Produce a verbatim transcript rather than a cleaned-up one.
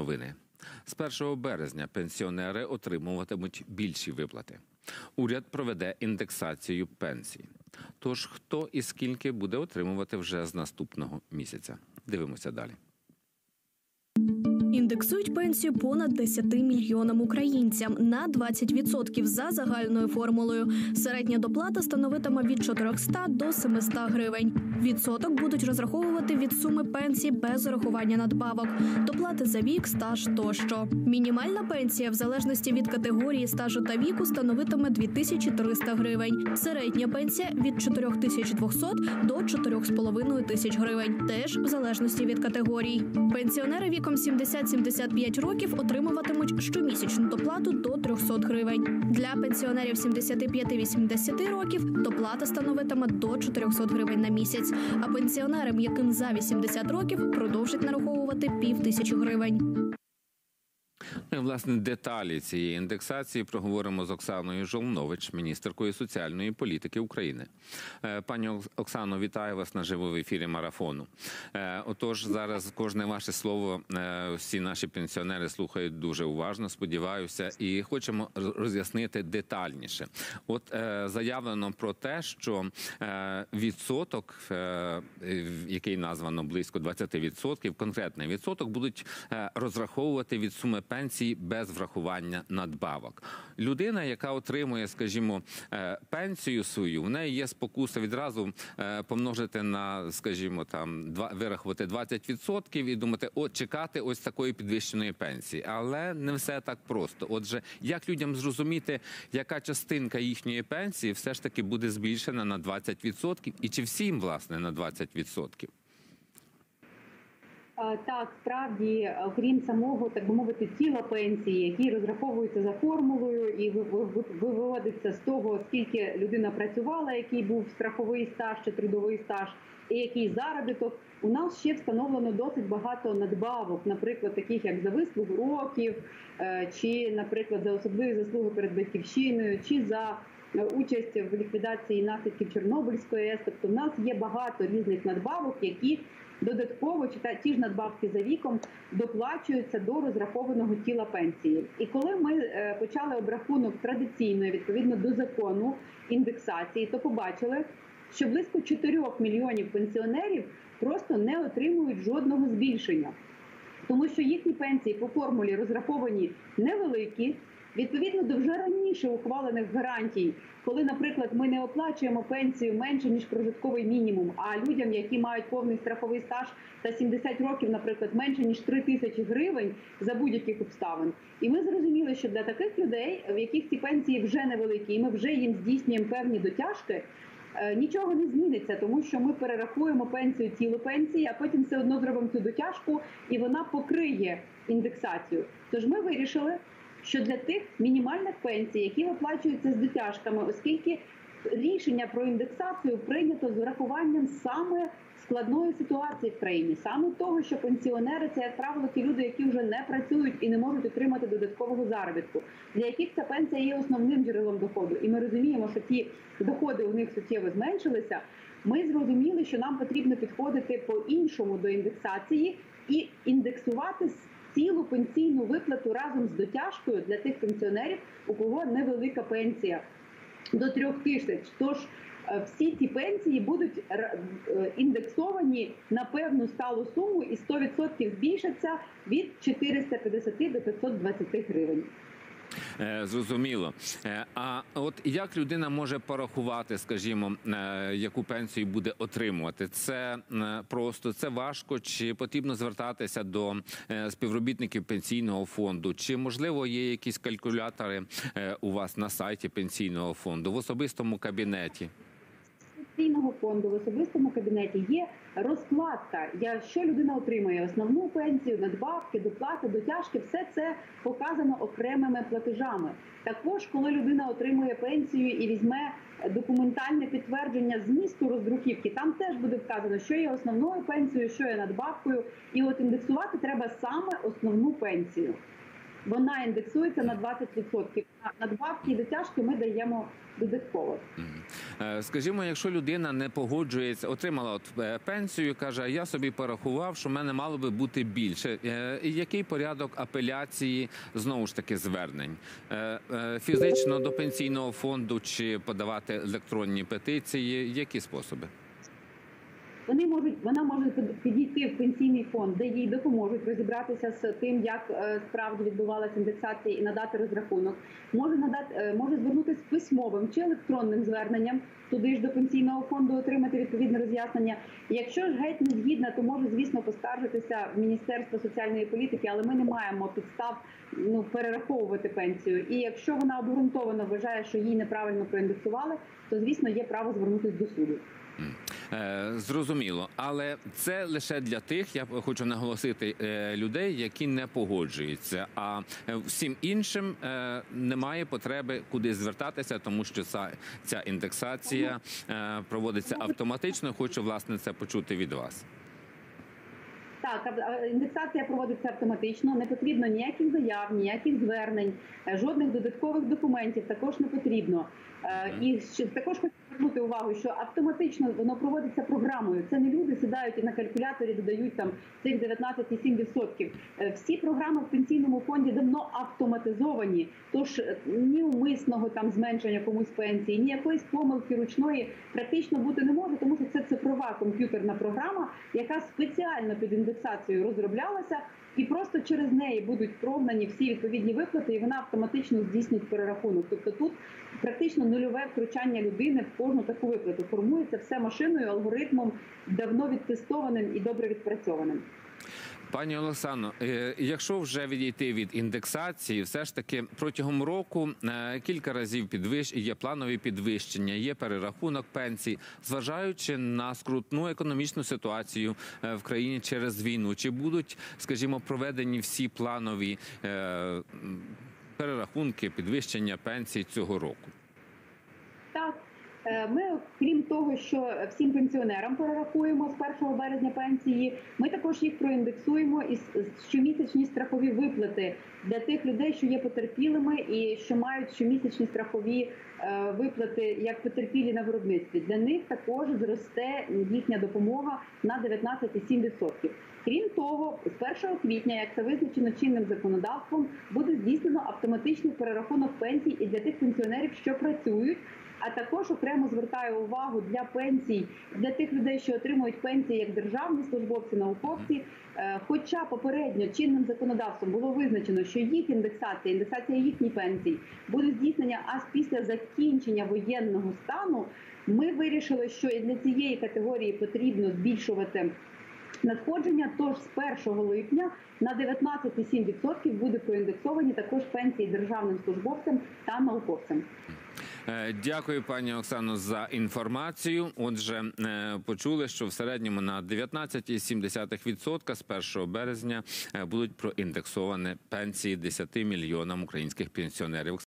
новини. З першого березня пенсіонери отримуватимуть більші виплати. Уряд проведе індексацію пенсій. Тож хто і скільки буде отримувати вже з наступного місяця? Дивимося далі. Індексують пенсію понад десяти мільйонам українцям на двадцять відсотків за загальною формулою. Середня доплата становитиме від чотирьохсот до семисот гривень. Відсоток будуть розраховувати від суми пенсії без урахування надбавок, доплати за вік, стаж тощо. Мінімальна пенсія в залежності від категорії стажу та віку становитиме дві тисячі триста гривень. Середня пенсія від чотирьох тисяч двохсот до чотирьох з половиною тисяч гривень, теж в залежності від категорій. Пенсіонери віком сімдесят - сімдесят п'ять років отримуватимуть щомісячну доплату до трьохсот гривень. Для пенсіонерів сімдесят п'ять - вісімдесят років доплата становитиме до чотирьохсот гривень на місяць, а пенсіонерам, яким за вісімдесят років, продовжать нараховувати пів тисячі гривень. Ну і, власне, деталі цієї індексації проговоримо з Оксаною Жолнович, міністеркою соціальної політики України. Пані Оксано, вітаю вас наживо в ефірі марафону. Отож, зараз кожне ваше слово всі наші пенсіонери слухають дуже уважно, сподіваюся, і хочемо роз'яснити детальніше. От заявлено про те, що відсоток, який названо близько двадцяти відсотків, конкретний відсоток, будуть розраховувати від суми пенсії без врахування надбавок. Людина, яка отримує, скажімо, пенсію свою, в неї є спокуса відразу помножити на, скажімо, там, вирахувати двадцять відсотків і думати, от, чекати ось такої підвищеної пенсії. Але не все так просто. Отже, як людям зрозуміти, яка частинка їхньої пенсії все ж таки буде збільшена на двадцять відсотків і чи всім, власне, на двадцять відсотків? Так, справді, окрім самого, так би мовити, тіла пенсії, які розраховуються за формулою і виводиться з того, скільки людина працювала, який був страховий стаж чи трудовий стаж, і який заробіток, у нас ще встановлено досить багато надбавок, наприклад, таких як за вислугу років, чи, наприклад, за особливі заслуги перед батьківщиною, чи за участь в ліквідації наслідків Чорнобильської АЕС. Тобто в нас є багато різних надбавок, які додатково, чи ті ж надбавки за віком, доплачуються до розрахованого тіла пенсії. І коли ми почали обрахунок традиційної, відповідно до закону, індексації, то побачили, що близько чотирьох мільйонів пенсіонерів просто не отримують жодного збільшення. Тому що їхні пенсії по формулі розраховані невеликі, відповідно до вже раніше ухвалених гарантій, коли, наприклад, ми не оплачуємо пенсію менше, ніж прожитковий мінімум, а людям, які мають повний страховий стаж та сімдесят років, наприклад, менше, ніж три тисячі гривень за будь-яких обставин. І ми зрозуміли, що для таких людей, в яких ці пенсії вже невеликі, і ми вже їм здійснюємо певні дотяжки, нічого не зміниться, тому що ми перерахуємо пенсію тілу пенсії, а потім все одно зробимо цю дотяжку, і вона покриє індексацію. Тож ми вирішили, що для тих мінімальних пенсій, які виплачуються з дотяжками, оскільки рішення про індексацію прийнято з врахуванням саме складної ситуації в країні, саме того, що пенсіонери – це, як правило, ті люди, які вже не працюють і не можуть отримати додаткового заробітку, для яких ця пенсія є основним джерелом доходу. І ми розуміємо, що ті доходи у них суттєво зменшилися. Ми зрозуміли, що нам потрібно підходити по-іншому до індексації і індексувати цілу пенсійну виплату разом з дотяжкою для тих пенсіонерів, у кого невелика пенсія до трьох тисяч. Тож всі ці пенсії будуть індексовані на певну сталу суму і сто відсотків збільшаться від чотириста п'ятдесят до п'ятсот двадцять гривень. Зрозуміло. А от як людина може порахувати, скажімо, яку пенсію буде отримувати? Це просто, це важко? Чи потрібно звертатися до співробітників пенсійного фонду? Чи, можливо, є якісь калькулятори у вас на сайті пенсійного фонду, в особистому кабінеті? Пенсійного фонду в особистому кабінеті є розкладка, що людина отримує: основну пенсію, надбавки, доплати, дотяжки, все це показано окремими платежами. Також, коли людина отримує пенсію і візьме документальне підтвердження змісту роздруківки, там теж буде вказано, що є основною пенсією, що є надбавкою. І от індексувати треба саме основну пенсію. вона індексується на двадцять відсотків. А надбавки і дотяжки ми даємо додатково. Е, Скажімо, якщо людина не погоджується, отримала от е, пенсію, каже, а я собі порахував, що в мене мало би бути більше. Е, І який порядок апеляції, знову ж таки, звернень? Е, е, Фізично до пенсійного фонду чи подавати електронні петиції? Які способи? Вони можуть, вона може підійти в пенсійний фонд, де їй допоможуть розібратися з тим, як е, справді відбувалася індексація і надати розрахунок. Може надати, е, може звернутися з письмовим чи електронним зверненням туди ж до пенсійного фонду, отримати відповідне роз'яснення. Якщо ж геть не згідна, то може, звісно, поскаржитися в Міністерство соціальної політики, але ми не маємо підстав ну, перераховувати пенсію. І якщо вона обґрунтовано вважає, що їй неправильно проіндексували, то, звісно, є право звернутися до суду. Е, Зрозуміло, але це лише для тих, я хочу наголосити, е, людей, які не погоджуються. А е, всім іншим е, немає потреби куди звертатися, тому що ця, ця індексація е, проводиться автоматично. Хочу, власне, це почути від вас. Так, індексація проводиться автоматично, не потрібно ніяких заяв, ніяких звернень, жодних додаткових документів також не потрібно. І ще також хочу звернути увагу, що автоматично воно проводиться програмою. Це не люди сідають і на калькуляторі додають там цих дев'ятнадцять цілих сім десятих відсотків. Всі програми в пенсійному фонді давно автоматизовані, тож ні умисного там зменшення комусь пенсії, ні якоїсь помилки ручної практично бути не може, тому що це цифрова комп'ютерна програма, яка спеціально під індексацію розроблялася, і просто через неї будуть прогнані всі відповідні виплати, і вона автоматично здійснить перерахунок. Тобто тут практично нульове втручання людини в кожну таку виплату. Формується все машиною, алгоритмом, давно відтестованим і добре відпрацьованим. Пані Олексано, якщо вже відійти від індексації, все ж таки протягом року кілька разів підвищ... є планові підвищення, є перерахунок пенсій. Зважаючи на скрутну економічну ситуацію в країні через війну, чи будуть, скажімо, проведені всі планові перерахунки, підвищення пенсій цього року? Так. Ми, крім того, що всім пенсіонерам перерахуємо з першого березня пенсії, ми також їх проіндексуємо і щомісячні страхові виплати для тих людей, що є потерпілими і що мають щомісячні страхові виплати як потерпілі на виробництві. Для них також зросте їхня допомога на дев'ятнадцять цілих сім десятих відсотків. Крім того, з першого квітня, як це визначено чинним законодавством, буде здійснено автоматичний перерахунок пенсій і для тих пенсіонерів, що працюють. А також окремо звертаю увагу для пенсій, для тих людей, що отримують пенсії як державні службовці, науковці. Хоча попередньо чинним законодавством було визначено, що їх індексація, індексація їхніх пенсій буде здійснення аж після закінчення воєнного стану, ми вирішили, що і для цієї категорії потрібно збільшувати надходження, тож з першого липня на дев'ятнадцять цілих сім десятих відсотків буде проіндексовані також пенсії державним службовцям та науковцям. Дякую, пані Оксано, за інформацію. Отже, почули, що в середньому на дев'ятнадцять цілих сім десятих відсотка з першого березня будуть проіндексовані пенсії десяти мільйонам українських пенсіонерів.